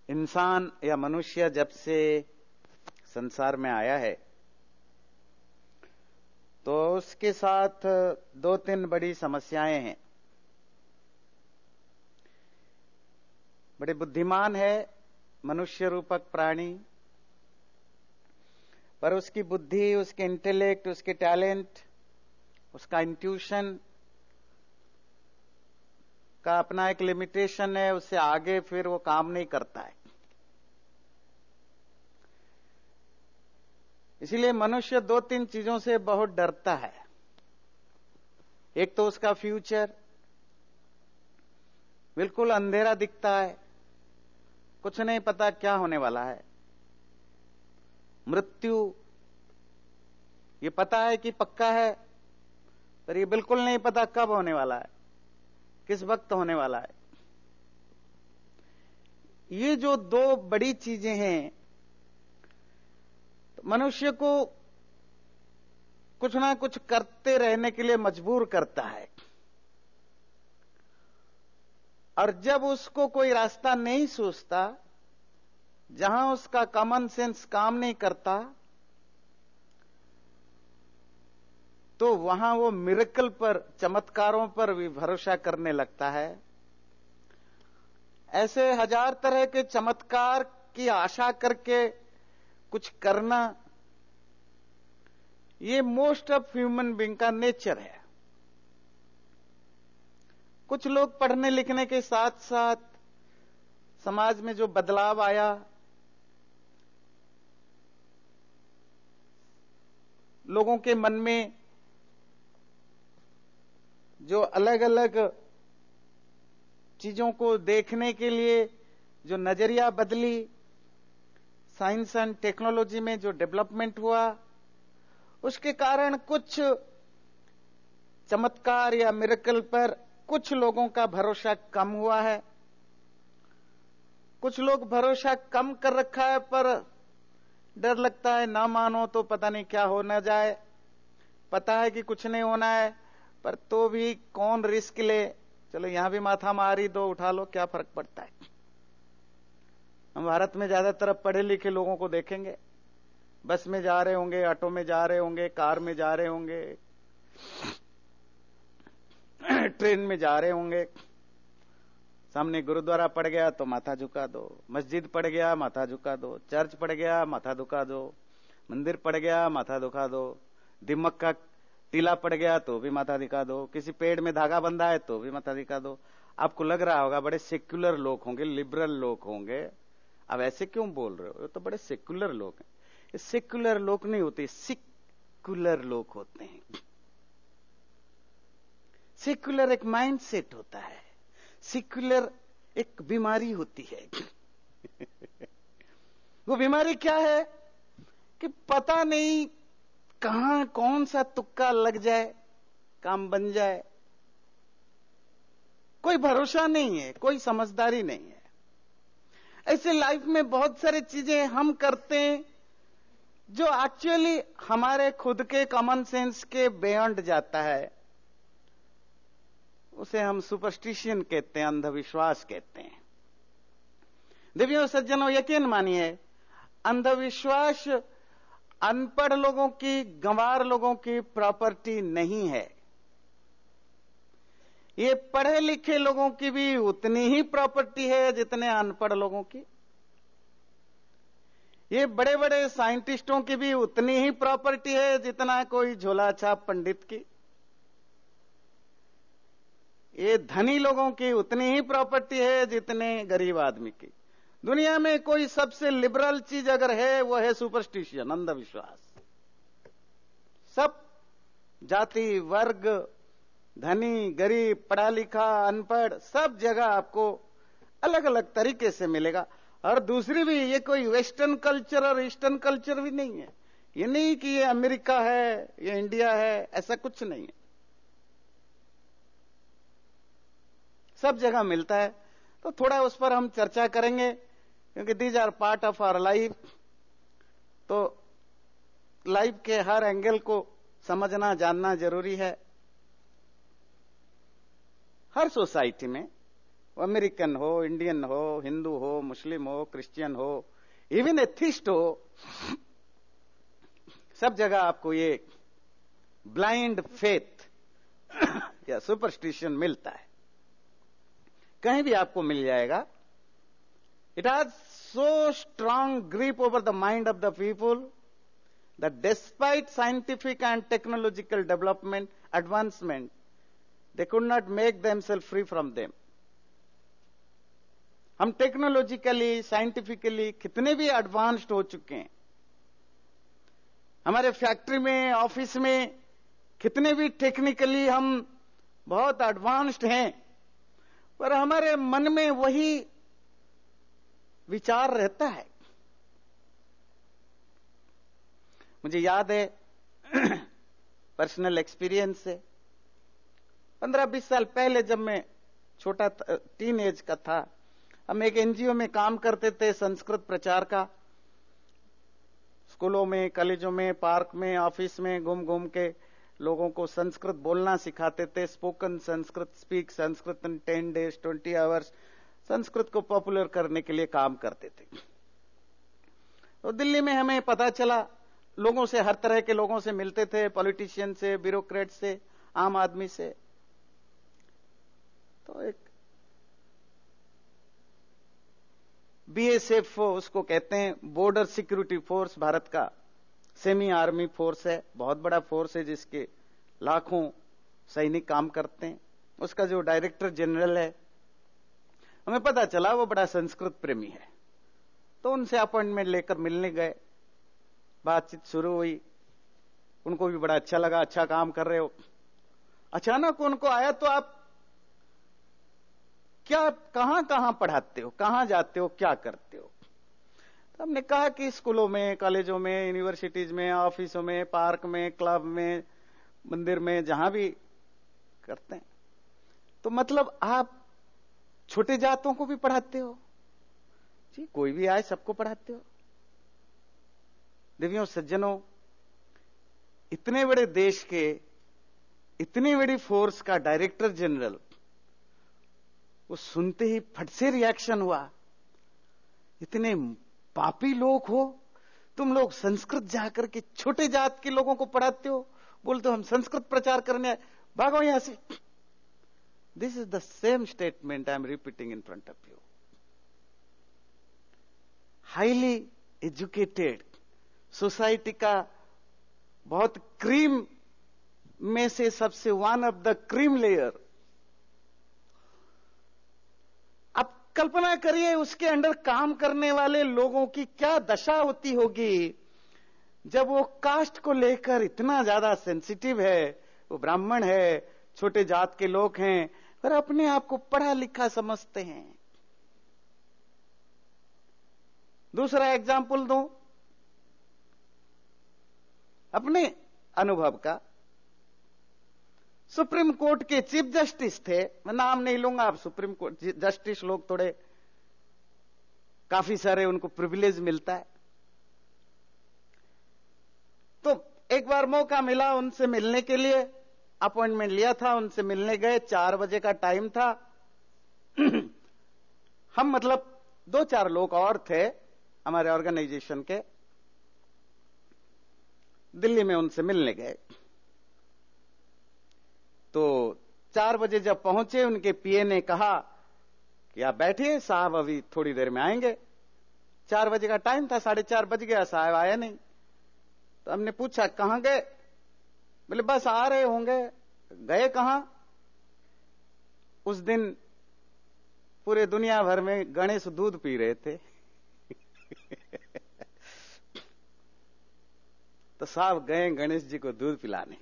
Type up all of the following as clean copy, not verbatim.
इंसान या मनुष्य जब से संसार में आया है तो उसके साथ दो तीन बड़ी समस्याएं हैं। बड़े बुद्धिमान है मनुष्य रूपक प्राणी, पर उसकी बुद्धि, उसके इंटेलेक्ट, उसके टैलेंट, उसका इंट्यूशन का अपना एक लिमिटेशन है। उससे आगे फिर वो काम नहीं करता है। इसीलिए मनुष्य दो तीन चीजों से बहुत डरता है। एक तो उसका फ्यूचर, बिल्कुल अंधेरा दिखता है, कुछ नहीं पता क्या होने वाला है। मृत्यु, ये पता है कि पक्का है, पर ये बिल्कुल नहीं पता कब होने वाला है, किस वक्त होने वाला है। ये जो दो बड़ी चीजें हैं, तो मनुष्य को कुछ ना कुछ करते रहने के लिए मजबूर करता है। और जब उसको कोई रास्ता नहीं सोचता, जहां उसका कॉमन सेंस काम नहीं करता, तो वहां वो मिरेकल पर, चमत्कारों पर भी भरोसा करने लगता है। ऐसे हजार तरह के चमत्कार की आशा करके कुछ करना, ये मोस्ट ऑफ ह्यूमन बीइंग का नेचर है। कुछ लोग पढ़ने लिखने के साथ साथ समाज में जो बदलाव आया, लोगों के मन में जो अलग अलग चीजों को देखने के लिए जो नजरिया बदली, साइंस एंड टेक्नोलॉजी में जो डेवलपमेंट हुआ, उसके कारण कुछ चमत्कार या मिरेकल पर कुछ लोगों का भरोसा कम हुआ है। कुछ लोग भरोसा कम कर रखा है, पर डर लगता है ना मानो तो पता नहीं क्या हो न जाए। पता है कि कुछ नहीं होना है, पर तो भी कौन रिस्क ले। चलो यहां भी माथा मारी दो, उठा लो, क्या फर्क पड़ता है। हम भारत में ज्यादातर पढ़े लिखे लोगों को देखेंगे, बस में जा रहे होंगे, ऑटो में जा रहे होंगे, कार में जा रहे होंगे, ट्रेन में जा रहे होंगे। सामने गुरुद्वारा पड़ गया तो माथा झुका दो, मस्जिद पड़ गया माथा झुका दो, चर्च पड़ गया माथा झुका दो, मंदिर पड़ गया माथा झुका दो, दिमक का टीला पड़ गया तो भी माथा दिखा दो, किसी पेड़ में धागा बंधा है तो भी माथा दिखा दो। आपको लग रहा होगा बड़े सेक्युलर लोग होंगे, लिबरल लोग होंगे, अब ऐसे क्यों बोल रहे हो, ये तो बड़े सेक्युलर लोग हैं। ये सेक्युलर लोग नहीं होते, सिक्युलर लोग होते हैं। सेक्युलर एक माइंड सेट होता है, सेक्युलर एक बीमारी होती है। वो बीमारी क्या है कि पता नहीं कहां कौन सा तुक्का लग जाए, काम बन जाए, कोई भरोसा नहीं है, कोई समझदारी नहीं है। ऐसे लाइफ में बहुत सारी चीजें हम करते हैं जो एक्चुअली हमारे खुद के कॉमन सेंस के बियॉन्ड जाता है। उसे हम सुपरस्टिशन कहते हैं, अंधविश्वास कहते हैं। देवियों सज्जनों, यकीन मानिए, अंधविश्वास अनपढ़ लोगों की, गंवार लोगों की प्रॉपर्टी नहीं है। ये पढ़े लिखे लोगों की भी उतनी ही प्रॉपर्टी है जितने अनपढ़ लोगों की। ये बड़े बड़े साइंटिस्टों की भी उतनी ही प्रॉपर्टी है जितना कोई झोला छाप पंडित की। ये धनी लोगों की उतनी ही प्रॉपर्टी है जितने गरीब आदमी की। दुनिया में कोई सबसे लिबरल चीज अगर है, वो है सुपरस्टिशन, अंधविश्वास। सब जाति, वर्ग, धनी, गरीब, पढ़ा लिखा, अनपढ़, सब जगह आपको अलग अलग तरीके से मिलेगा। और दूसरी भी, ये कोई वेस्टर्न कल्चर और ईस्टर्न कल्चर भी नहीं है। ये नहीं कि ये अमेरिका है, ये इंडिया है, ऐसा कुछ नहीं है। सब जगह मिलता है। तो थोड़ा उस पर हम चर्चा करेंगे, क्योंकि these are part of our life. तो लाइफ के हर एंगल को समझना, जानना जरूरी है। हर सोसाइटी में वो अमेरिकन हो, इंडियन हो, हिंदू हो, मुस्लिम हो, क्रिश्चियन हो, इवन एथिस्ट हो, सब जगह आपको ये ब्लाइंड फेथ या सुपरस्टिशन मिलता है, कहीं भी आपको मिल जाएगा. It has so strong grip over the mind of the people that despite scientific and technological development, advancement, they could not make themselves free from them. हम टेक्नोलॉजिकली, साइंटिफिकली कितने भी एडवांस्ड हो चुके हैं, हमारे फैक्ट्री में, ऑफिस में कितने भी टेक्निकली हम बहुत एडवांस्ड हैं, पर हमारे मन में वही विचार रहता है. मुझे याद है पर्सनल एक्सपीरियंस से 15-20 साल पहले, जब मैं छोटा टीन एज का था, हम एक एनजीओ में काम करते थे संस्कृत प्रचार का. स्कूलों में, कॉलेजों में, पार्क में, ऑफिस में घूम घूम के लोगों को संस्कृत बोलना सिखाते थे. Spoken Sanskrit, speak Sanskrit in 10 days 20 hours, Sanskrit को पॉपुलर करने के लिए काम करते थे. तो दिल्ली में हमें पता चला, लोगों से, हर तरह के लोगों से मिलते थे, पॉलिटिशियन से, ब्यूरोक्रेट से, आम आदमी से. तो एक बीएसएफ, उसको कहते हैं बॉर्डर सिक्योरिटी फोर्स, भारत का सेमी आर्मी फोर्स है, बहुत बड़ा फोर्स है जिसके लाखों सैनिक काम करते हैं. उसका जो डायरेक्टर जनरल है, हमें पता चला वो बड़ा संस्कृत प्रेमी है. तो उनसे अपॉइंटमेंट लेकर मिलने गए, बातचीत शुरू हुई. उनको भी बड़ा अच्छा लगा, अच्छा काम कर रहे हो. अचानक उनको आया, तो आप क्या, कहां कहां पढ़ाते हो, कहां जाते हो, क्या करते हो? तो हमने कहा कि स्कूलों में, कॉलेजों में, यूनिवर्सिटीज में, ऑफिसों में, पार्क में, क्लब में, मंदिर में, जहां भी करते हैं. तो मतलब आप छोटे जातों को भी पढ़ाते हो? जी, कोई भी आए सबको पढ़ाते हो. देवियों सज्जनों, इतने बड़े देश के, इतनी बड़ी फोर्स का डायरेक्टर जनरल, वो सुनते ही फट से रिएक्शन हुआ, इतने पापी लोग हो तुम लोग, संस्कृत जाकर के छोटे जात के लोगों को पढ़ाते हो, बोलते हो हम संस्कृत प्रचार करने आए, भागो यहां से. This is the same statement I am repeating in front of you. Highly educated society का बहुत क्रीम में से सबसे one of the cream layer. अब कल्पना करिए उसके अंडर काम करने वाले लोगों की क्या दशा होती होगी, जब वो कास्ट को लेकर इतना ज्यादा सेंसिटिव है. वो ब्राह्मण है, छोटे जात के लोग हैं, पर अपने आप को पढ़ा लिखा समझते हैं. दूसरा एग्जाम्पल दूं अपने अनुभव का. सुप्रीम कोर्ट के चीफ जस्टिस थे, मैं नाम नहीं लूंगा, आप सुप्रीम कोर्ट जस्टिस लोग थोड़े, काफी सारे उनको प्रिविलेज मिलता है. तो एक बार मौका मिला उनसे मिलने के लिए, अपॉइंटमेंट लिया था, उनसे मिलने गए. 4 बजे का टाइम था. हम मतलब 2-4 लोग और थे हमारे ऑर्गेनाइजेशन के, दिल्ली में उनसे मिलने गए. तो 4 बजे जब पहुंचे, उनके पीए ने कहा कि आप बैठिए, साहब अभी थोड़ी देर में आएंगे. 4 बजे का टाइम था, 4:30 बज गया, साहब आया नहीं. तो हमने पूछा कहां गए? बोले बस आ रहे होंगे. गए कहां? उस दिन पूरे दुनिया भर में गणेश दूध पी रहे थे. तो साहब गए गणेश जी को दूध पिलाने.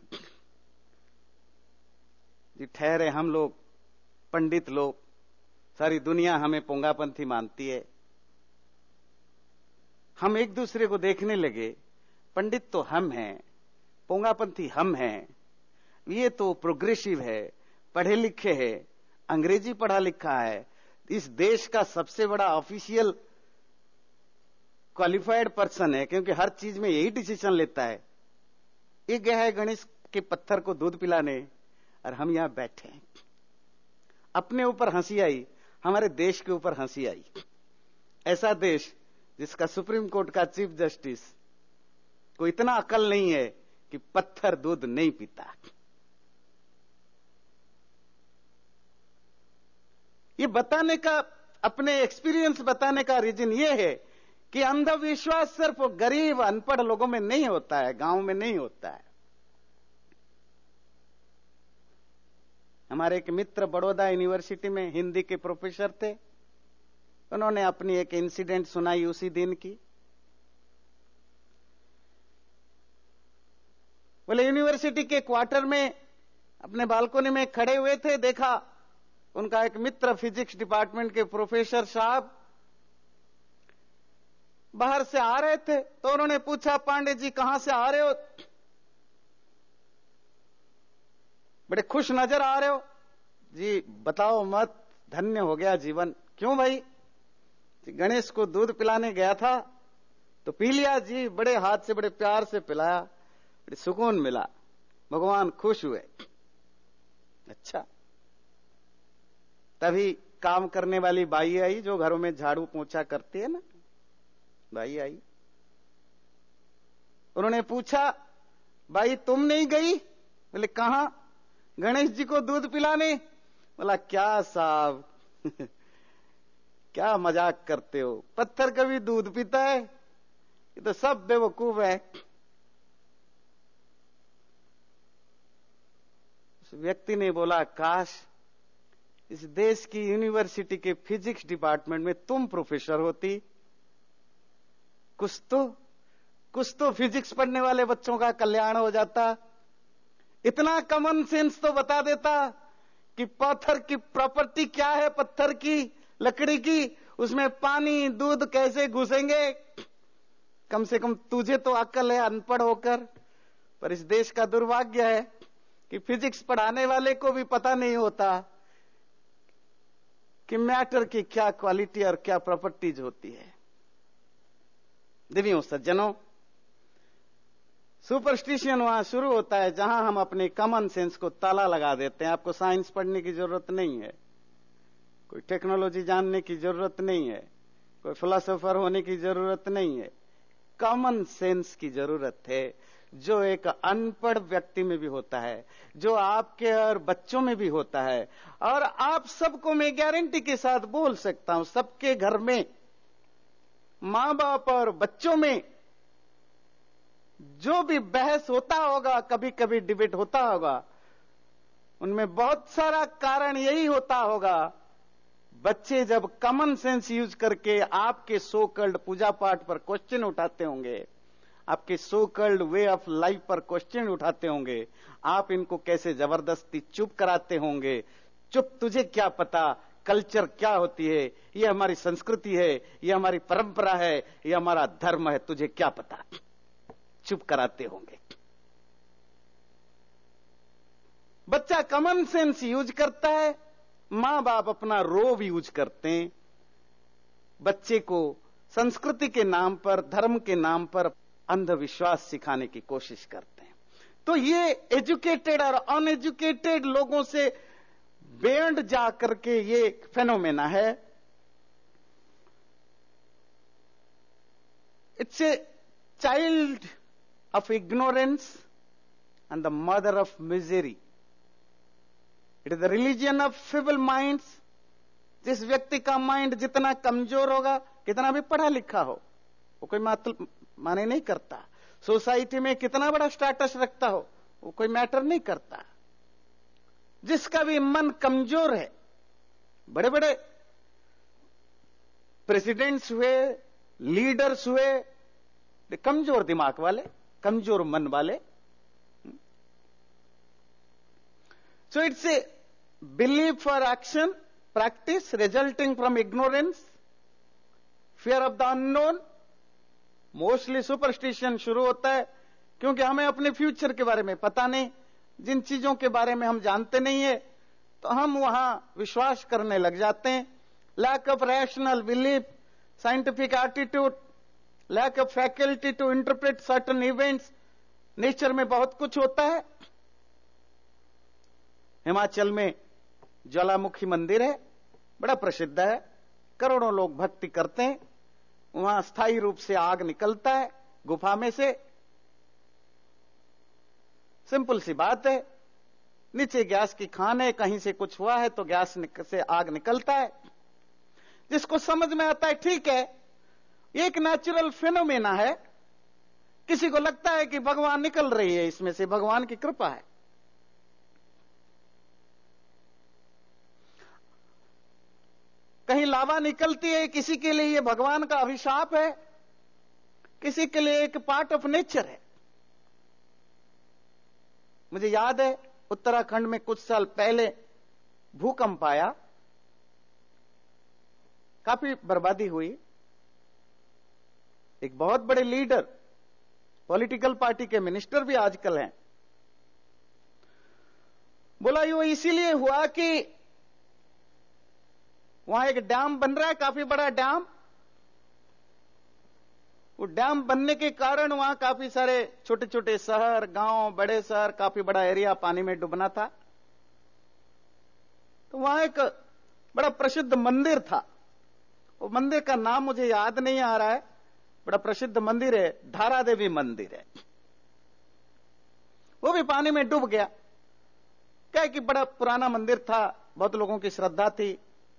जी ठहरे हम लोग, पंडित लोग, सारी दुनिया हमें पोंगापंथी मानती है. हम एक दूसरे को देखने लगे, पंडित तो हम हैं, पोंगापंथी हम हैं, ये तो प्रोग्रेसिव है, पढ़े लिखे हैं, अंग्रेजी पढ़ा लिखा है, इस देश का सबसे बड़ा ऑफिशियल क्वालिफाइड पर्सन है, क्योंकि हर चीज में यही डिसीजन लेता है. ये गया है गणेश के पत्थर को दूध पिलाने, और हम यहां बैठे हैं. अपने ऊपर हंसी आई. हमारे देश के ऊपर हंसी आई। ऐसा देश जिसका सुप्रीम कोर्ट का चीफ जस्टिस को इतना अकल नहीं है कि पत्थर दूध नहीं पीता। ये बताने का, अपने एक्सपीरियंस बताने का रीजन ये है कि अंधविश्वास सिर्फ गरीब अनपढ़ लोगों में नहीं होता है, गांव में नहीं होता है। हमारे एक मित्र बड़ौदा यूनिवर्सिटी में हिंदी के प्रोफेसर थे, उन्होंने अपनी एक इंसिडेंट सुनाई उसी दिन की। बोले यूनिवर्सिटी के क्वार्टर में अपने बालकोनी में खड़े हुए थे, देखा उनका एक मित्र फिजिक्स डिपार्टमेंट के प्रोफेसर साहब बाहर से आ रहे थे, तो उन्होंने पूछा, पांडे जी कहां से आ रहे हो? बड़े खुश नजर आ रहे हो। जी बताओ मत, धन्य हो गया जीवन। क्यों भाई? गणेश को दूध पिलाने गया था तो पी लिया जी, बड़े हाथ से बड़े प्यार से पिलाया, बड़े सुकून मिला, भगवान खुश हुए। अच्छा। तभी काम करने वाली बाई आई, जो घरों में झाड़ू पोंछा करती है ना, बाई आई। उन्होंने पूछा, बाई तुम नहीं गई? बोले कहां? गणेश जी को दूध पिलाने। बोला क्या साहब क्या मजाक करते हो, पत्थर कभी दूध पीता है? ये तो सब बेवकूफ है। उस व्यक्ति ने बोला, काश इस देश की यूनिवर्सिटी के फिजिक्स डिपार्टमेंट में तुम प्रोफेसर होती, कुछ तो फिजिक्स पढ़ने वाले बच्चों का कल्याण हो जाता। इतना कॉमन सेंस तो बता देता कि पत्थर की प्रॉपर्टी क्या है, पत्थर की, लकड़ी की, उसमें पानी दूध कैसे घुसेंगे। कम से कम तुझे तो अक्ल है अनपढ़ होकर। पर इस देश का दुर्भाग्य है कि फिजिक्स पढ़ाने वाले को भी पता नहीं होता कि मैटर की क्या क्वालिटी और क्या प्रॉपर्टीज होती है। देवियों सज्जनों, सुपरस्टिशन वहां शुरू होता है जहां हम अपने कॉमन सेंस को ताला लगा देते हैं। आपको साइंस पढ़ने की जरूरत नहीं है, कोई टेक्नोलॉजी जानने की जरूरत नहीं है, कोई फिलोसोफर होने की जरूरत नहीं है। कॉमन सेंस की जरूरत है, जो एक अनपढ़ व्यक्ति में भी होता है, जो आपके और बच्चों में भी होता है। और आप सबको मैं गारंटी के साथ बोल सकता हूं, सबके घर में, मां बाप और बच्चों में जो भी बहस होता होगा, कभी कभी डिबेट होता होगा, उनमें बहुत सारा कारण यही होता होगा, बच्चे जब कॉमन सेंस यूज करके आपके सो कल्ड पूजा पाठ पर क्वेश्चन उठाते होंगे, आपके so called way of life पर क्वेश्चन उठाते होंगे, आप इनको कैसे जबरदस्ती चुप कराते होंगे। चुप, तुझे क्या पता कल्चर क्या होती है, ये हमारी संस्कृति है, ये हमारी परंपरा है, ये हमारा धर्म है, तुझे क्या पता, चुप कराते होंगे। बच्चा कॉमन सेंस यूज करता है, मां बाप अपना रोब यूज करते हैं, बच्चे को संस्कृति के नाम पर, धर्म के नाम पर अंधविश्वास सिखाने की कोशिश करते हैं। तो ये एजुकेटेड और अनएजुकेटेड लोगों से बियॉन्ड जा करके ये फेनोमेना है। It's a child of ignorance and the mother of misery. It is the religion of feeble minds. जिस व्यक्ति का माइंड जितना कमजोर होगा, कितना भी पढ़ा लिखा हो, वो कोई माने नहीं करता। सोसाइटी में कितना बड़ा स्टेटस रखता हो, वो कोई मैटर नहीं करता। जिसका भी मन कमजोर है, बड़े बड़े प्रेसिडेंट्स हुए, लीडर्स हुए, कमजोर दिमाग वाले, कमजोर मन वाले। So it's a belief for action practice resulting from ignorance, fear of the unknown. Mostly superstition शुरू होता है क्योंकि हमें अपने फ्यूचर के बारे में पता नहीं। जिन चीजों के बारे में हम जानते नहीं है तो हम वहां विश्वास करने लग जाते हैं। Lack of rational belief, scientific attitude, lack of faculty to interpret certain events. Nature में बहुत कुछ होता है। हिमाचल में ज्वालामुखी मंदिर है, बड़ा प्रसिद्ध है, करोड़ों लोग भक्ति करते हैं। वहां स्थायी रूप से आग निकलता है गुफा में से। सिंपल सी बात है, नीचे गैस की खान है, कहीं से कुछ हुआ है तो गैस से आग निकलता है। जिसको समझ में आता है ठीक है, एक नेचुरल फिनोमेना है। किसी को लगता है कि भगवान निकल रही है इसमें से, भगवान की कृपा है। कहीं लावा निकलती है, किसी के लिए यह भगवान का अभिशाप है, किसी के लिए एक पार्ट ऑफ नेचर है। मुझे याद है उत्तराखंड में कुछ साल पहले भूकंप आया, काफी बर्बादी हुई। एक बहुत बड़े लीडर, पॉलिटिकल पार्टी के मिनिस्टर भी आजकल हैं, बोला यो इसीलिए हुआ कि वहां एक डैम बन रहा है, काफी बड़ा डैम। वो डैम बनने के कारण वहां काफी सारे छोटे छोटे शहर, गांव, बड़े शहर, काफी बड़ा एरिया पानी में डूबना था। तो वहां एक बड़ा प्रसिद्ध मंदिर था। वो मंदिर का नाम मुझे याद नहीं आ रहा है, बड़ा प्रसिद्ध मंदिर है, धारा देवी मंदिर है। वो भी पानी में डूब गया। क्या कि बड़ा पुराना मंदिर था, बहुत लोगों की श्रद्धा थी।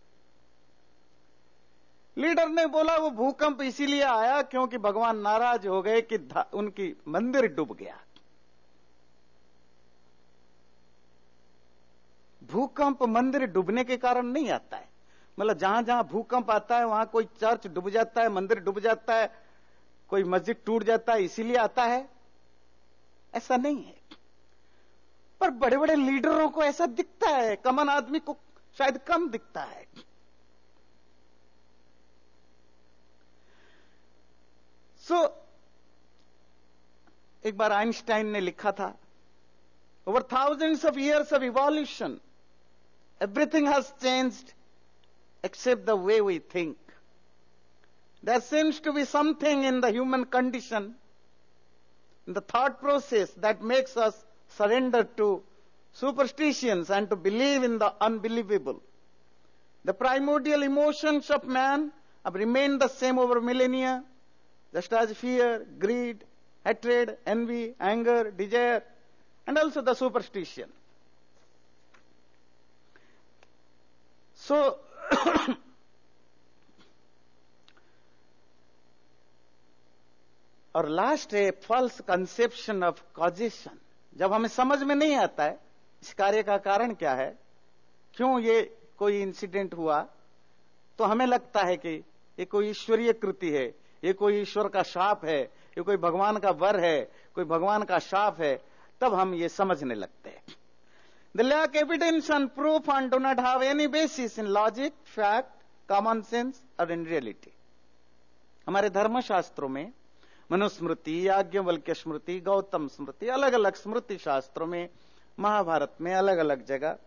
लीडर ने बोला वो भूकंप इसीलिए आया क्योंकि भगवान नाराज हो गए कि उनकी मंदिर डूब गया। भूकंप मंदिर डूबने के कारण नहीं आता है। मतलब जहां जहां भूकंप आता है वहां कोई चर्च डूब जाता है, मंदिर डूब जाता है, कोई मस्जिद टूट जाता है, इसीलिए आता है, ऐसा नहीं है। पर बड़े बड़े लीडरों को ऐसा दिखता है, कॉमन आदमी को शायद कम दिखता है। एक बार आइंस्टाइन ने लिखा था, over thousands of years of evolution everything has changed except the way we think. There seems to be something in the human condition, in the thought process, that makes us surrender to superstitions and to believe in the unbelievable. The primordial emotions of man have remained the same over millennia, just as fear, greed, hatred, envy, anger, desire, and also the superstition. So, और last है false conception of causation. जब हमें समझ में नहीं आता है इस कार्य का कारण क्या है, क्यों ये कोई इंसिडेंट हुआ, तो हमें लगता है कि ये कोई ईश्वरीय कृति है, ये कोई ईश्वर का शाप है, ये कोई भगवान का वर है, कोई भगवान का शाप है। तब हम ये समझने लगते हैं। They lack evidence and proof and do not have any basis in logic, fact, common sense or in reality. हमारे धर्मशास्त्रों में मनुस्मृति, याज्ञवल्क्य स्मृति, गौतम स्मृति, अलग अलग स्मृति शास्त्रों में, महाभारत में अलग अलग जगह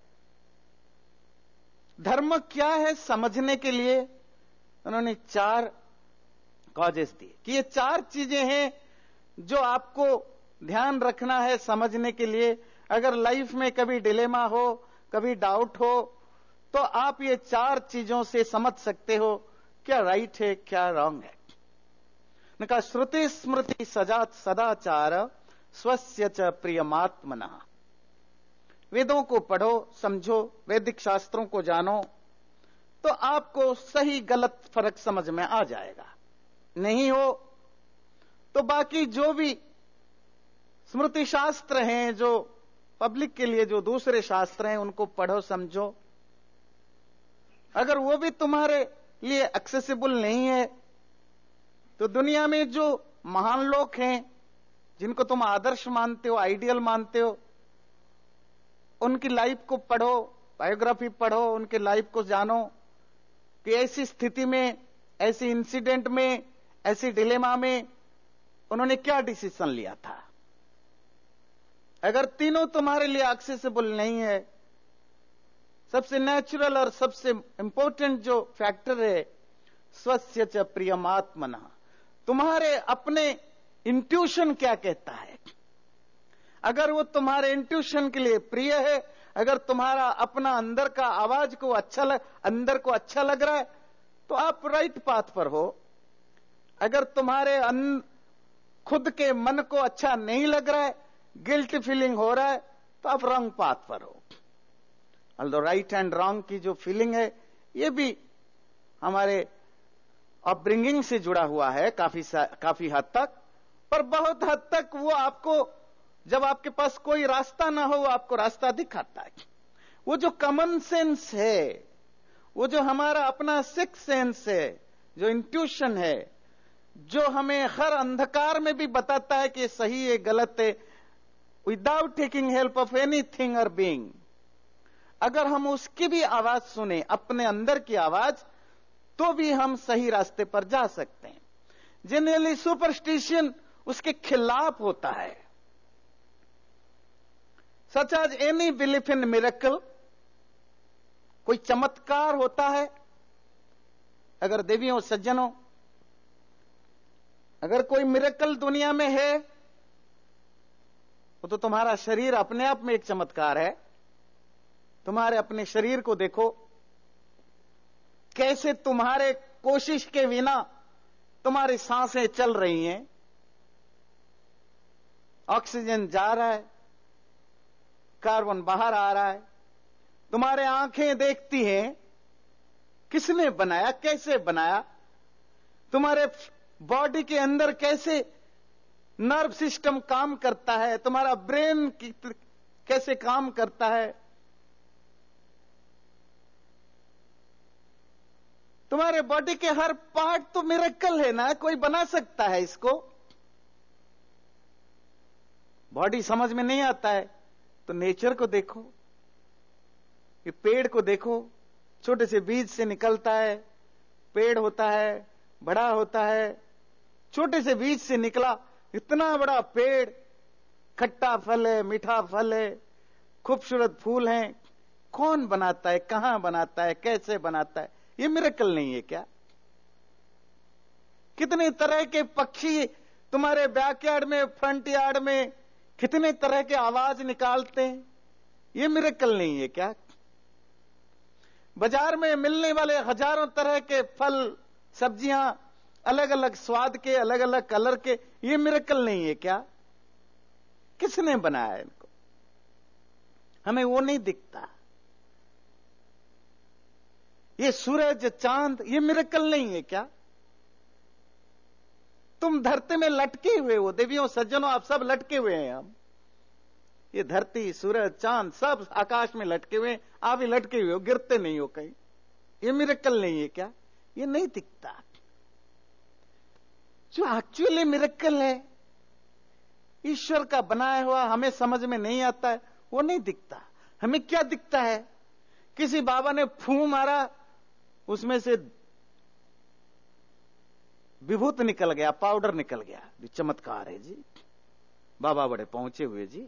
धर्म क्या है समझने के लिए उन्होंने 4 कॉजेस दिए कि ये 4 चीजें हैं जो आपको ध्यान रखना है समझने के लिए। अगर लाइफ में कभी डिलेमा हो, कभी डाउट हो, तो आप ये 4 चीजों से समझ सकते हो क्या राइट है, क्या रॉन्ग है। कहा श्रुति स्मृति सदाचार स्वस्य च प्रियमात्मनः। वेदों को पढ़ो, समझो, वैदिक शास्त्रों को जानो, तो आपको सही गलत फर्क समझ में आ जाएगा। नहीं हो तो बाकी जो भी स्मृति शास्त्र हैं, जो पब्लिक के लिए जो दूसरे शास्त्र हैं, उनको पढ़ो, समझो। अगर वो भी तुम्हारे लिए एक्सेसिबल नहीं है तो दुनिया में जो महान लोग हैं जिनको तुम आदर्श मानते हो, आइडियल मानते हो, उनकी लाइफ को पढ़ो, बायोग्राफी पढ़ो, उनके लाइफ को जानो कि ऐसी स्थिति में, ऐसी इंसिडेंट में, ऐसी डिलेमा में उन्होंने क्या डिसीजन लिया था। अगर तीनों तुम्हारे लिए एक्सेसिबल नहीं है, सबसे नेचुरल और सबसे इंपॉर्टेंट जो फैक्टर है स्वस्य च प्रियमात्मनः, तुम्हारे अपने इंट्यूशन क्या कहता है, अगर वो तुम्हारे इंट्यूशन के लिए प्रिय है, अगर तुम्हारा अपना अंदर का आवाज को अंदर को अच्छा लग रहा है, तो आप राइट पाथ पर हो। अगर तुम्हारे खुद के मन को अच्छा नहीं लग रहा है, गिल्ट फीलिंग हो रहा है, तो आप रॉन्ग पाथ पर हो। ऑल्दो राइट एंड रॉन्ग की जो फीलिंग है, ये भी हमारे अपब्रिंगिंग से जुड़ा हुआ है काफी हद तक, पर बहुत हद तक वो आपको, जब आपके पास कोई रास्ता ना हो, वो आपको रास्ता दिखाता है। वो जो कॉमन सेंस है, वो जो हमारा अपना सिक्स सेंस है, जो इंट्यूशन है, जो हमें हर अंधकार में भी बताता है कि सही है गलत है, without taking help of anything और बीइंग, अगर हम उसकी भी आवाज सुने, अपने अंदर की आवाज, तो भी हम सही रास्ते पर जा सकते हैं। जनरली सुपरस्टिशन उसके खिलाफ होता है। Such as any belief in miracle, कोई चमत्कार होता है। अगर देवियों सज्जनों, अगर कोई मिरेकल दुनिया में है, तो तुम्हारा शरीर अपने आप में एक चमत्कार है। तुम्हारे अपने शरीर को देखो, कैसे तुम्हारे कोशिश के बिना तुम्हारी सांसें चल रही हैं, ऑक्सीजन जा रहा है, कार्बन बाहर आ रहा है, तुम्हारे आंखें देखती हैं। किसने बनाया, कैसे बनाया? तुम्हारे बॉडी के अंदर कैसे नर्व सिस्टम काम करता है, तुम्हारा ब्रेन कैसे काम करता है, तुम्हारे बॉडी के हर पार्ट तो मिरेकल है ना। कोई बना सकता है इसको? बॉडी समझ में नहीं आता है तो नेचर को देखो, ये पेड़ को देखो, छोटे से बीज से निकलता है, पेड़ होता है, बड़ा होता है, छोटे से बीज से निकला इतना बड़ा पेड़, खट्टा फल है, मीठा फल है, खूबसूरत फूल हैं। कौन बनाता है, कहां बनाता है, कैसे बनाता है? ये मिरेकल नहीं है क्या? कितने तरह के पक्षी तुम्हारे बैकयार्ड में, फ्रंट यार्ड में कितने तरह के आवाज निकालते हैं। ये मिरेकल नहीं है क्या? बाजार में मिलने वाले हजारों तरह के फल, सब्जियां, अलग अलग स्वाद के, अलग अलग कलर के, ये मिरेकल नहीं है क्या? किसने बनाया इनको? हमें वो नहीं दिखता। ये सूरज, चांद, ये मिरेकल नहीं है क्या? तुम धरती में लटके हुए हो, देवियों सज्जनों, आप सब लटके हुए हैं। हम ये धरती, सूरज, चांद सब आकाश में लटके हुए हैं, आप ही लटके हुए हो, गिरते नहीं हो कहीं। ये मिरेकल नहीं है क्या? ये नहीं दिखता। जो एक्चुअली मिरेकल है, ईश्वर का बनाया हुआ, हमें समझ में नहीं आता है, वो नहीं दिखता। हमें क्या दिखता है? किसी बाबा ने फूं मारा, उसमें से विभूत निकल गया, पाउडर निकल गया, भी चमत्कार है जी, बाबा बड़े पहुंचे हुए जी।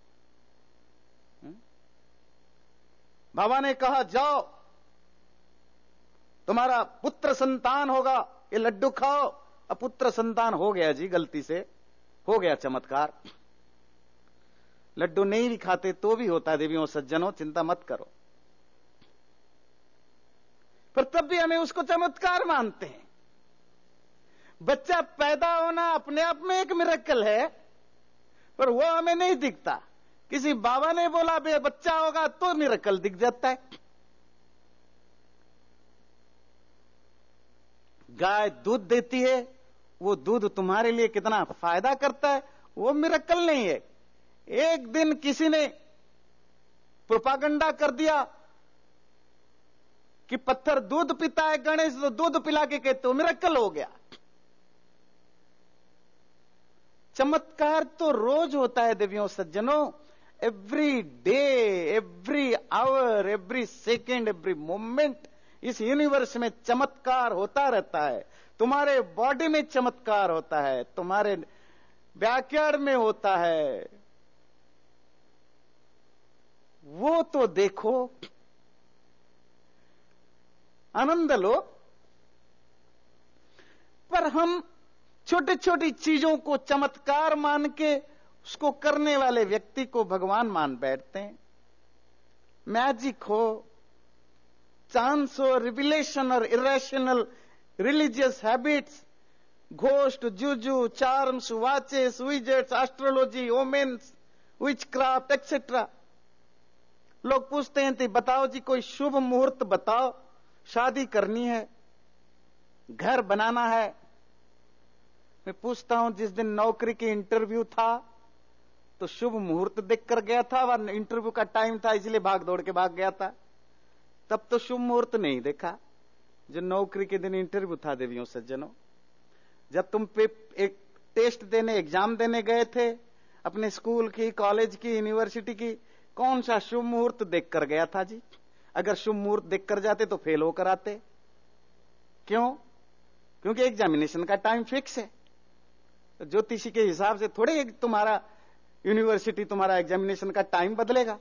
बाबा ने कहा जाओ तुम्हारा पुत्र संतान होगा, ये लड्डू खाओ, अब पुत्र संतान हो गया जी, गलती से हो गया चमत्कार। लड्डू नहीं भी खाते तो भी होता है देवियों सज्जनों, चिंता मत करो। पर तब भी हमें उसको चमत्कार मानते हैं। बच्चा पैदा होना अपने आप में एक मिरेकल है, पर वो हमें नहीं दिखता। किसी बाबा ने बोला बे बच्चा होगा तो मिरेकल दिख जाता है। गाय दूध देती है, वो दूध तुम्हारे लिए कितना फायदा करता है, वो मिरेकल नहीं है। एक दिन किसी ने प्रोपागंडा कर दिया कि पत्थर दूध पीता है, गणेश तो दूध पिला के कहते हो, मिरेकल हो गया। चमत्कार तो रोज होता है देवियों सज्जनों। Every day, every hour, every second, every moment इस यूनिवर्स में चमत्कार होता रहता है। तुम्हारे बॉडी में चमत्कार होता है, तुम्हारे बैकयार्ड में होता है, वो तो देखो, आनंद लो। पर हम छोटी छोटी चीजों को चमत्कार मान के उसको करने वाले व्यक्ति को भगवान मान बैठते हैं। मैजिक हो, चांस हो, रिविलेशन और irrational religious habits, ghost, juju, charms, watches, widgets, astrology, omens, witchcraft etcetera. लोग पूछते हैं तो बताओ जी कोई शुभ मुहूर्त बताओ, शादी करनी है, घर बनाना है। मैं पूछता हूं जिस दिन नौकरी की इंटरव्यू था तो शुभ मुहूर्त देखकर गया था, वह इंटरव्यू का टाइम था इसलिए भाग दौड़ के भाग गया था, तब तो शुभ मुहूर्त नहीं देखा। जो नौकरी के दिन इंटरव्यू था देवियों सज्जनों, जब तुम एक टेस्ट देने, एग्जाम देने गए थे अपने स्कूल की, कॉलेज की, यूनिवर्सिटी की, कौन सा शुभ मुहूर्त देखकर गया था जी? अगर शुभ मुहूर्त देखकर जाते तो फेल होकर आते। क्यों? क्योंकि एग्जामिनेशन का टाइम फिक्स है। तो ज्योतिषी के हिसाब से थोड़े तुम्हारा यूनिवर्सिटी, तुम्हारा एग्जामिनेशन का टाइम बदलेगा।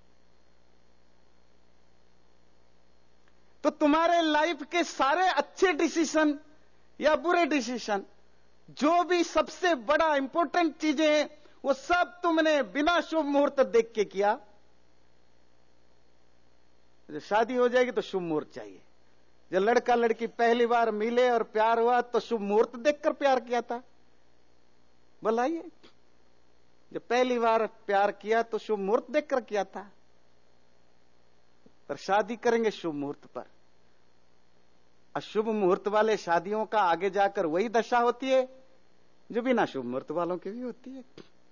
तो तुम्हारे लाइफ के सारे अच्छे डिसीजन या बुरे डिसीजन, जो भी सबसे बड़ा इंपॉर्टेंट चीजें हैं, वो सब तुमने बिना शुभ मुहूर्त देख के किया। जब शादी हो जाएगी तो शुभ मुहूर्त चाहिए। जब लड़का लड़की पहली बार मिले और प्यार हुआ तो शुभ मुहूर्त देखकर प्यार किया था। बताइए, जब पहली बार प्यार किया तो शुभ मुहूर्त देखकर किया था, पर शादी करेंगे शुभ मुहूर्त पर। अशुभ मुहूर्त वाले शादियों का आगे जाकर वही दशा होती है जो बिना शुभ मुहूर्त वालों की भी होती है।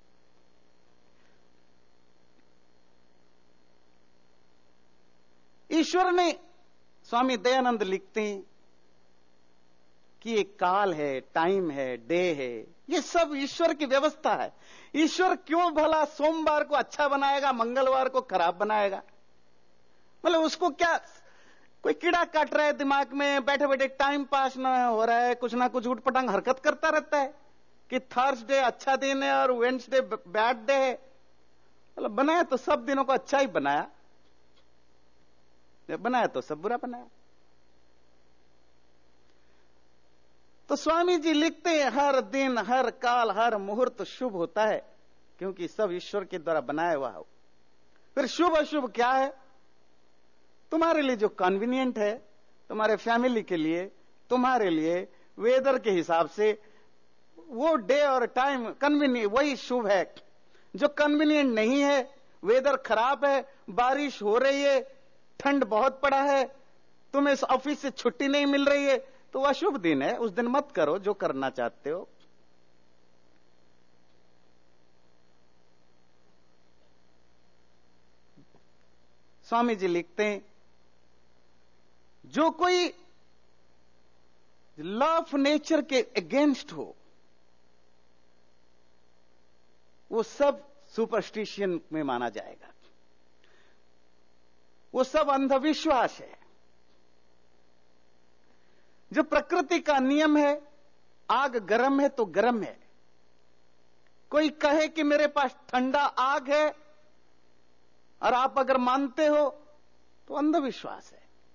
ईश्वर ने, स्वामी दयानंद लिखते हैं कि एक काल है, टाइम है, डे है, ये सब ईश्वर की व्यवस्था है। ईश्वर क्यों भला सोमवार को अच्छा बनाएगा, मंगलवार को खराब बनाएगा? मतलब उसको क्या कोई कीड़ा काट रहा है दिमाग में, बैठे बैठे टाइम पास ना हो रहा है, कुछ ना कुछ उठपटांग हरकत करता रहता है कि थर्सडे अच्छा दिन है और वेडनेसडे बैड डे है। मतलब बनाया तो सब दिनों को अच्छा ही बनाया, बनाया तो सब बुरा बनाया। तो स्वामी जी लिखते हैं हर दिन, हर काल, हर मुहूर्त शुभ होता है क्योंकि सब ईश्वर के द्वारा बनाया हुआ हो। फिर शुभ अशुभ क्या है? तुम्हारे लिए जो कन्वीनियंट है, तुम्हारे फैमिली के लिए, तुम्हारे लिए वेदर के हिसाब से वो डे और टाइम कन्वीनियंट वही शुभ है। जो कन्वीनियंट नहीं है, वेदर खराब है, बारिश हो रही है, ठंड बहुत पड़ा है, तुम्हें ऑफिस से छुट्टी नहीं मिल रही है, तो वह शुभ दिन है, उस दिन मत करो जो करना चाहते हो। स्वामी जी लिखते हैं जो कोई लॉ ऑफ नेचर के अगेंस्ट हो वो सब सुपरस्टिशियन में माना जाएगा, वो सब अंधविश्वास है। जो प्रकृति का नियम है, आग गर्म है तो गर्म है। कोई कहे कि मेरे पास ठंडा आग है और आप अगर मानते हो तो अंधविश्वास है।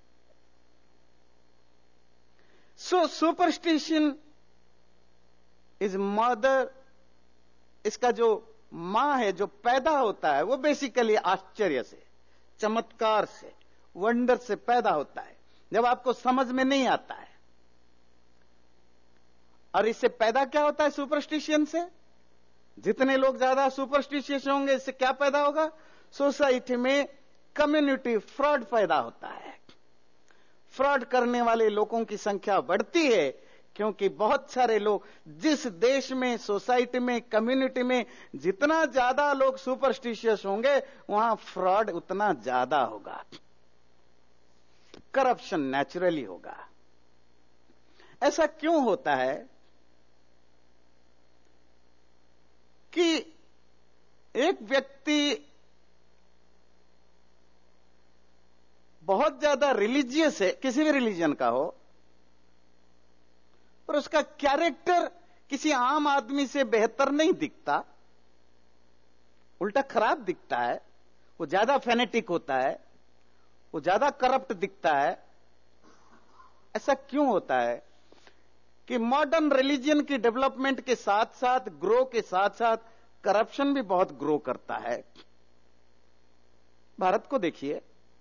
सो सुपरस्टिशन इज मदर, इसका जो मां है, जो पैदा होता है, वो बेसिकली आश्चर्य से, चमत्कार से, वंडर से पैदा होता है जब आपको समझ में नहीं आता है। और इससे पैदा क्या होता है? सुपरस्टिशन से। जितने लोग ज्यादा सुपरस्टिशियस होंगे, इससे क्या पैदा होगा? सोसाइटी में कम्युनिटी फ्रॉड पैदा होता है। फ्रॉड करने वाले लोगों की संख्या बढ़ती है क्योंकि बहुत सारे लोग, जिस देश में, सोसाइटी में, कम्युनिटी में जितना ज्यादा लोग सुपरस्टिशियस होंगे वहां फ्रॉड उतना ज्यादा होगा, करप्शन नेचुरली होगा। ऐसा क्यों होता है कि एक व्यक्ति बहुत ज्यादा रिलीजियस है, किसी भी रिलीजन का हो, पर उसका कैरेक्टर किसी आम आदमी से बेहतर नहीं दिखता, उल्टा खराब दिखता है, वो ज्यादा फेनेटिक होता है, वो ज्यादा करप्ट दिखता है? ऐसा क्यों होता है कि मॉडर्न रिलीजन की डेवलपमेंट के साथ साथ, ग्रो के साथ साथ, करप्शन भी बहुत ग्रो करता है। भारत को देखिए,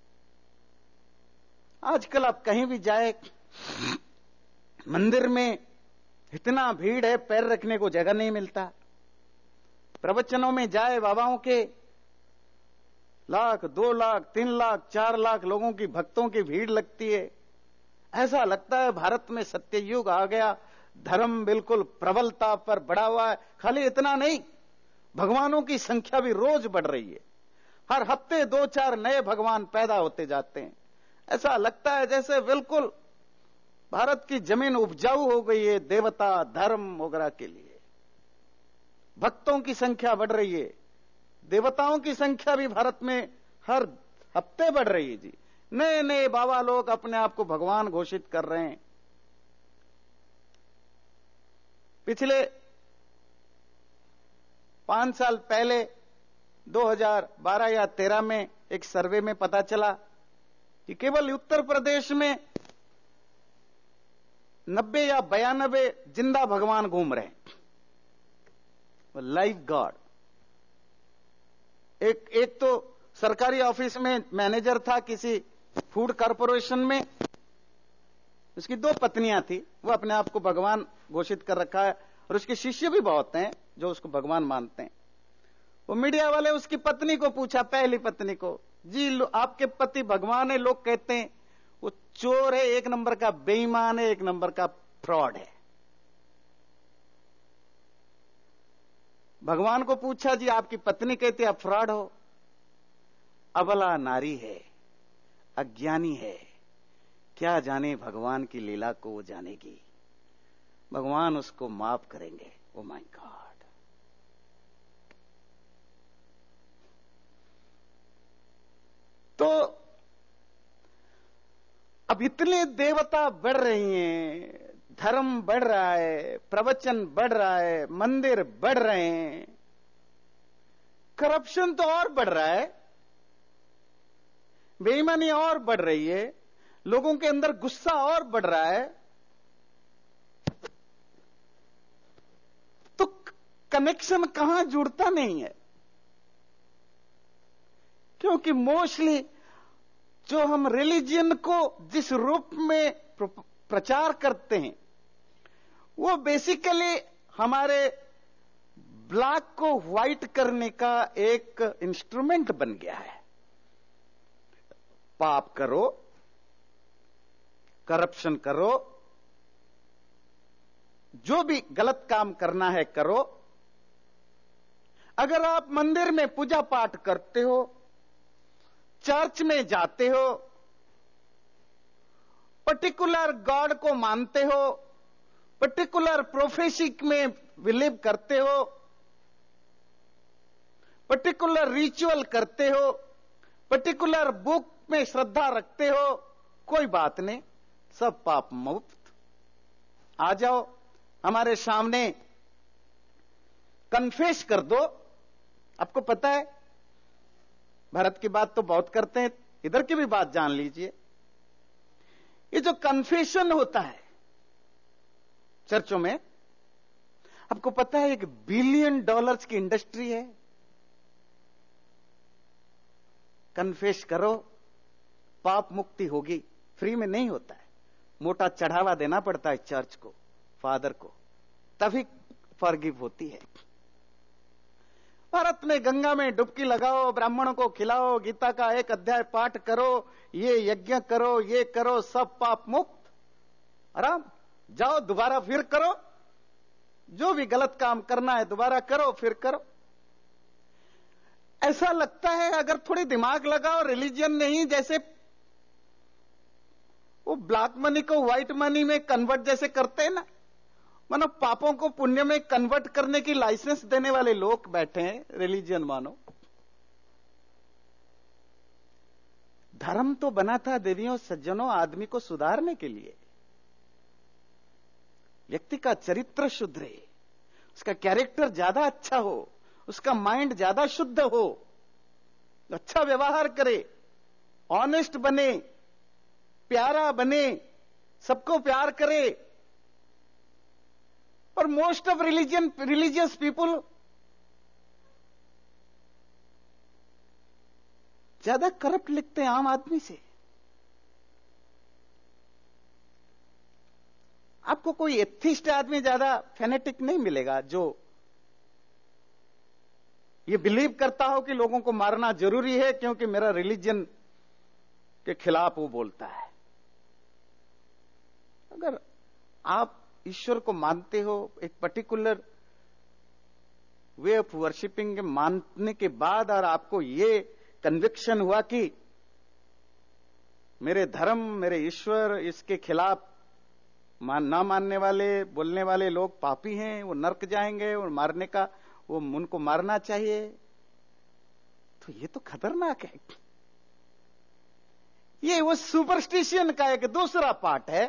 आजकल आप कहीं भी जाए, मंदिर में इतना भीड़ है, पैर रखने को जगह नहीं मिलता। प्रवचनों में जाए, बाबाओं के 1,00,000, 2,00,000, 3,00,000, 4,00,000 लोगों की, भक्तों की भीड़ लगती है। ऐसा लगता है भारत में सत्ययुग आ गया, धर्म बिल्कुल प्रबलता पर बढ़ा हुआ है। खाली इतना नहीं, भगवानों की संख्या भी रोज बढ़ रही है। हर हफ्ते 2-4 नए भगवान पैदा होते जाते हैं। ऐसा लगता है जैसे बिल्कुल भारत की जमीन उपजाऊ हो गई है देवता धर्म वगैरह के लिए। भक्तों की संख्या बढ़ रही है, देवताओं की संख्या भी भारत में हर हफ्ते बढ़ रही है जी। नए नए बाबा लोग अपने आप को भगवान घोषित कर रहे हैं। पिछले 5 साल पहले 2012 या 13 में एक सर्वे में पता चला कि केवल उत्तर प्रदेश में 90 या 92 जिंदा भगवान घूम रहे हैं, लाइव गॉड। एक तो सरकारी ऑफिस में मैनेजर था किसी फूड कॉरपोरेशन में, उसकी 2 पत्नियां थी, वो अपने आप को भगवान घोषित कर रखा है और उसके शिष्य भी बहुत हैं जो उसको भगवान मानते हैं। वो मीडिया वाले उसकी पत्नी को पूछा, पहली पत्नी को, जी आपके पति भगवान है, लोग कहते हैं वो चोर है, 1 नंबर का बेईमान है, 1 नंबर का फ्रॉड है। भगवान को पूछा, जी आपकी पत्नी कहती आप फ्रॉड हो, अबला नारी है, अज्ञानी है, क्या जाने भगवान की लीला को वो जानेगी, भगवान उसको माफ करेंगे। Oh my god. तो अब इतने देवता बढ़ रही हैं, धर्म बढ़ रहा है, प्रवचन बढ़ रहा है, मंदिर बढ़ रहे हैं, करप्शन तो और बढ़ रहा है, बेईमानी और बढ़ रही है, लोगों के अंदर गुस्सा और बढ़ रहा है। तो कनेक्शन कहां जुड़ता नहीं है, क्योंकि मोस्टली जो हम रिलीजन को जिस रूप में प्रचार करते हैं वो बेसिकली हमारे ब्लैक को व्हाइट करने का एक इंस्ट्रूमेंट बन गया है। पाप करो, करप्शन करो, जो भी गलत काम करना है करो। अगर आप मंदिर में पूजा पाठ करते हो, चर्च में जाते हो, पर्टिकुलर गॉड को मानते हो, पर्टिकुलर प्रोफेसी में बिलीव करते हो, पर्टिकुलर रिचुअल करते हो, पर्टिकुलर बुक में श्रद्धा रखते हो, कोई बात नहीं, सब पाप मुक्त। आ जाओ हमारे सामने, कन्फेस कर दो। आपको पता है भारत की बात तो बहुत करते हैं, इधर की भी बात जान लीजिए। ये जो कन्फेशन होता है चर्चों में, आपको पता है $1 बिलियन की इंडस्ट्री है। कन्फेस करो, पाप मुक्ति होगी। फ्री में नहीं होता है, मोटा चढ़ावा देना पड़ता है चर्च को, फादर को, तभी फॉरगिव होती है। भारत में गंगा में डुबकी लगाओ, ब्राह्मणों को खिलाओ, गीता का 1 अध्याय पाठ करो, ये यज्ञ करो, ये करो, सब पाप मुक्त, आराम। जाओ दोबारा फिर करो, जो भी गलत काम करना है दोबारा करो, फिर करो। ऐसा लगता है अगर थोड़ी दिमाग लगाओ, रिलीजन नहीं, जैसे वो ब्लैक मनी को व्हाइट मनी में कन्वर्ट जैसे करते हैं ना, मानो पापों को पुण्य में कन्वर्ट करने की लाइसेंस देने वाले लोग बैठे हैं रिलीजन मानो। धर्म तो बना था देवियों सज्जनों आदमी को सुधारने के लिए, व्यक्ति का चरित्र शुद्ध रहे, उसका कैरेक्टर ज्यादा अच्छा हो, उसका माइंड ज्यादा शुद्ध हो, अच्छा व्यवहार करे, ऑनेस्ट बने, प्यारा बने, सबको प्यार करे। और मोस्ट ऑफ रिलीजियस पीपुल ज्यादा करप्ट लिखते हैं आम आदमी से। आपको कोई एथिस्ट आदमी ज्यादा फेनेटिक नहीं मिलेगा जो ये बिलीव करता हो कि लोगों को मारना जरूरी है क्योंकि मेरा रिलीजन के खिलाफ वो बोलता है। अगर आप ईश्वर को मानते हो, एक पर्टिकुलर वे ऑफ वर्शिपिंग मानने के बाद, और आपको ये कन्विक्शन हुआ कि मेरे धर्म, मेरे ईश्वर, इसके खिलाफ ना मानने वाले, बोलने वाले लोग पापी हैं, वो नरक जाएंगे और मारने का, वो उनको मारना चाहिए, तो ये तो खतरनाक है। ये वो सुपरस्टिशन का एक दूसरा पार्ट है।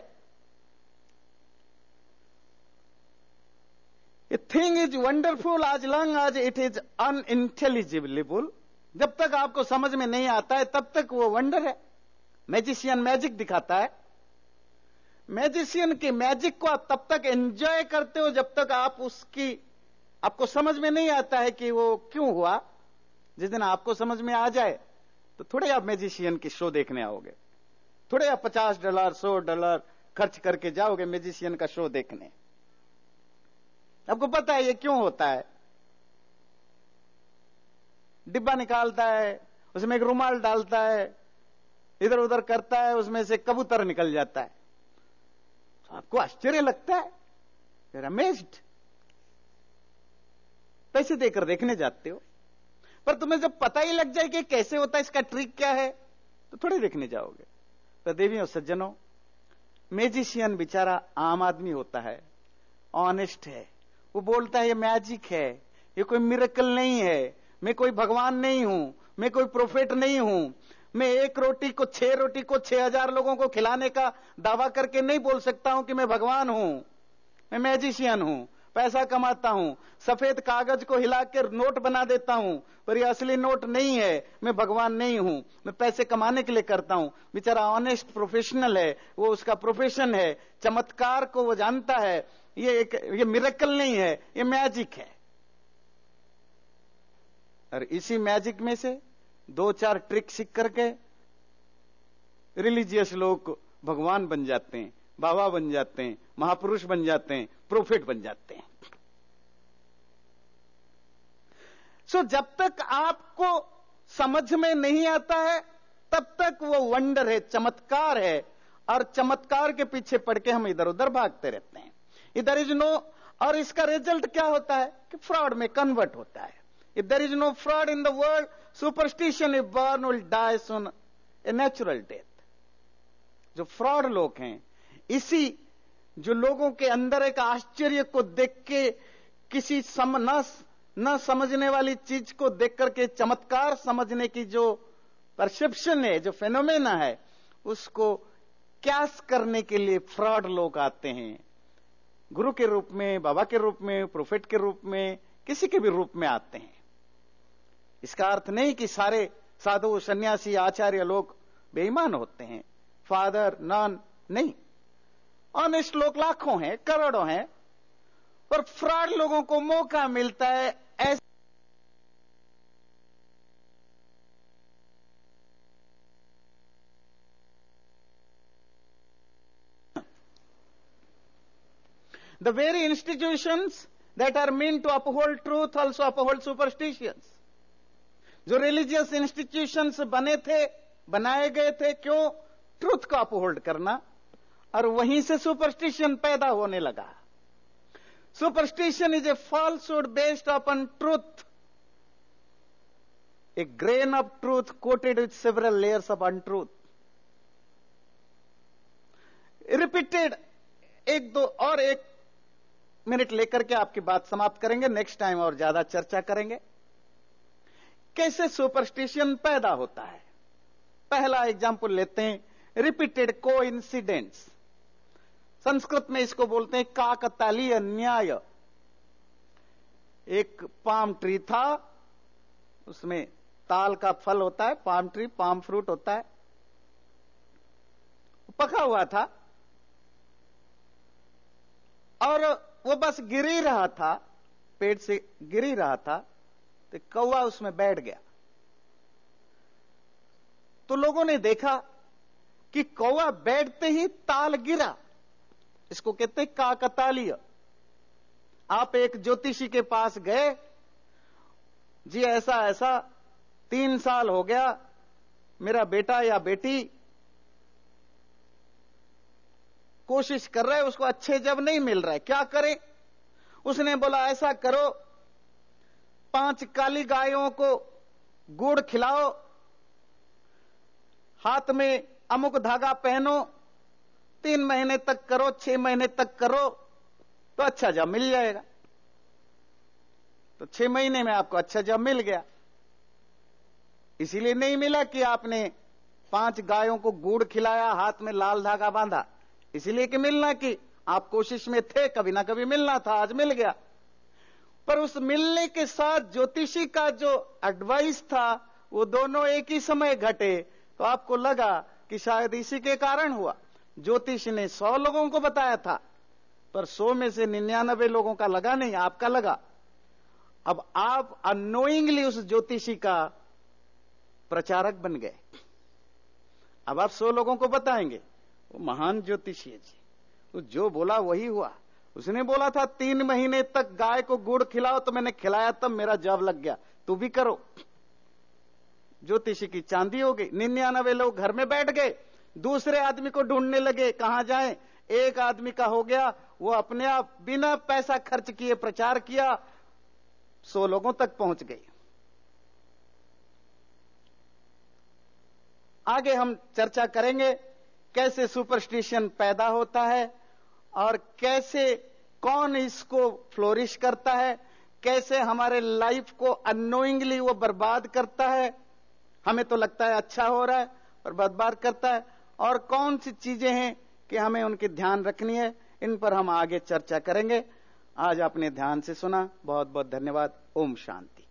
A thing is wonderful as long as it is unintelligible। जब तक आपको समझ में नहीं आता है तब तक वो वंडर है। मैजिशियन मैजिक दिखाता है, मैजिशियन के मैजिक को आप तब तक एंजॉय करते हो जब तक आपको समझ में नहीं आता है कि वो क्यों हुआ। जिस दिन आपको समझ में आ जाए तो थोड़े आप मैजिशियन की शो देखने आओगे, थोड़े आप $50 $100 खर्च करके जाओगे मैजिशियन का शो देखने। आपको पता है ये क्यों होता है। डिब्बा निकालता है, उसमें एक रुमाल डालता है, इधर उधर करता है, उसमें से कबूतर निकल जाता है। तो आपको आश्चर्य लगता है, यू आर अमेज्ड, पैसे देकर देखने जाते हो। पर तुम्हें जब पता ही लग जाए कि कैसे होता है, इसका ट्रिक क्या है, तो थोड़े देखने जाओगे। तो देवियों सज्जनों, मैजिशियन बेचारा आम आदमी होता है, ऑनेस्ट है, वो बोलता है ये मैजिक है, ये कोई मिरेकल नहीं है, मैं कोई भगवान नहीं हूं, मैं कोई प्रोफेट नहीं हूं, मैं 1 रोटी को 6 रोटी को 6000 लोगों को खिलाने का दावा करके नहीं बोल सकता हूं कि मैं भगवान हूं, मैं मैजिशियन हूं, पैसा कमाता हूं, सफेद कागज को हिलाकर नोट बना देता हूं, पर ये असली नोट नहीं है, मैं भगवान नहीं हूं, मैं पैसे कमाने के लिए करता हूं। बेचारा ऑनेस्ट प्रोफेशनल है, वो उसका प्रोफेशन है, चमत्कार को वो जानता है, ये मिरेकल नहीं है, ये मैजिक है। और इसी मैजिक में से 2-4 ट्रिक सीख करके रिलीजियस लोग भगवान बन जाते हैं, बाबा बन जाते हैं, महापुरुष बन जाते हैं, प्रोफेट बन जाते हैं। सो जब तक आपको समझ में नहीं आता है तब तक वो वंडर है, चमत्कार है, और चमत्कार के पीछे पड़ के हम इधर उधर भागते रहते हैं। इधर इज नो, और इसका रिजल्ट क्या होता है कि फ्रॉड में कन्वर्ट होता है। If there is no fraud in the world, superstition if born will die soon a natural death. जो फ्रॉड लोग हैं, इसी जो लोगों के अंदर एक आश्चर्य को देख के किसी न समझने वाली चीज को देख करके चमत्कार समझने की जो परसेप्शन है, जो फेनोमेना है, उसको क्यास करने के लिए फ्रॉड लोग आते हैं। गुरु के रूप में, बाबा के रूप में, प्रोफेट के रूप में, किसी के भी रूप में आते हैं। इसका अर्थ नहीं कि सारे साधु, सन्यासी, आचार्य लोग बेईमान होते हैं, फादर, नन, नहीं। ऑनेस्ट लोग लाखों हैं, करोड़ों हैं, पर फ्रॉड लोगों को मौका मिलता है ऐसे। The very institutions that are meant to uphold truth also uphold superstitions। जो रिलीजियस इंस्टीट्यूशंस बनाए गए थे, क्यों? ट्रूथ को अपहोल्ड करना, और वहीं से सुपरस्टिशन पैदा होने लगा। Superstition is a falsehood based upon truth, a grain of truth coated with several layers of untruth. Repeated, 1 minute लेकर के आपकी बात समाप्त करेंगे, नेक्स्ट टाइम और ज्यादा चर्चा करेंगे कैसे सुपरस्टिशन पैदा होता है। पहला एग्जाम्पल लेते हैं, रिपीटेड कोइंसिडेंट्स। संस्कृत में इसको बोलते हैं काकतालीय न्याय। एक पाम ट्री था, उसमें ताल का फल होता है, पाम ट्री, पाम फ्रूट होता है, पका हुआ था, और वो बस गिर ही रहा था, पेड़ से गिर ही रहा था, तो कौवा उसमें बैठ गया। तो लोगों ने देखा कि कौवा बैठते ही ताल गिरा। इसको कहते हैं काकतालीय। आप एक ज्योतिषी के पास गए, जी ऐसा ऐसा 3 साल हो गया, मेरा बेटा या बेटी कोशिश कर रहा है, उसको अच्छे जब नहीं मिल रहा है, क्या करें? उसने बोला ऐसा करो, 5 काली गायों को गुड़ खिलाओ, हाथ में अमुक धागा पहनो, 3 महीने तक करो, 6 महीने तक करो तो अच्छा जब मिल जाएगा। तो 6 महीने में आपको अच्छा जब मिल गया। इसीलिए नहीं मिला कि आपने 5 गायों को गुड़ खिलाया, हाथ में लाल धागा बांधा, इसलिए कि मिलना कि आप कोशिश में थे, कभी ना कभी मिलना था, आज मिल गया। पर उस मिलने के साथ ज्योतिषी का जो एडवाइस था वो दोनों एक ही समय घटे, तो आपको लगा कि शायद इसी के कारण हुआ। ज्योतिषी ने 100 लोगों को बताया था, पर 100 में से 99 लोगों का लगा नहीं, आपका लगा। अब आप अननोइंगली उस ज्योतिषी का प्रचारक बन गए। अब आप 100 लोगों को बताएंगे वो महान ज्योतिषी है जी, तो जो बोला वही हुआ। उसने बोला था 3 महीने तक गाय को गुड़ खिलाओ, तो मैंने खिलाया, तब मेरा जॉब लग गया, तू भी करो। ज्योतिषी की चांदी हो गई। 99 लोग घर में बैठ गए, दूसरे आदमी को ढूंढने लगे, कहां जाएं। एक आदमी का हो गया, वो अपने आप बिना पैसा खर्च किए प्रचार किया, 100 लोगों तक पहुंच गई। आगे हम चर्चा करेंगे कैसे सुपरस्टिशन पैदा होता है और कैसे कौन इसको फ्लोरिश करता है, कैसे हमारे लाइफ को अननोइंगली वो बर्बाद करता है। हमें तो लगता है अच्छा हो रहा है पर बर्बाद करता है, और कौन सी चीजें हैं कि हमें उनकी ध्यान रखनी है, इन पर हम आगे चर्चा करेंगे। आज आपने ध्यान से सुना, बहुत बहुत धन्यवाद। ओम शांति।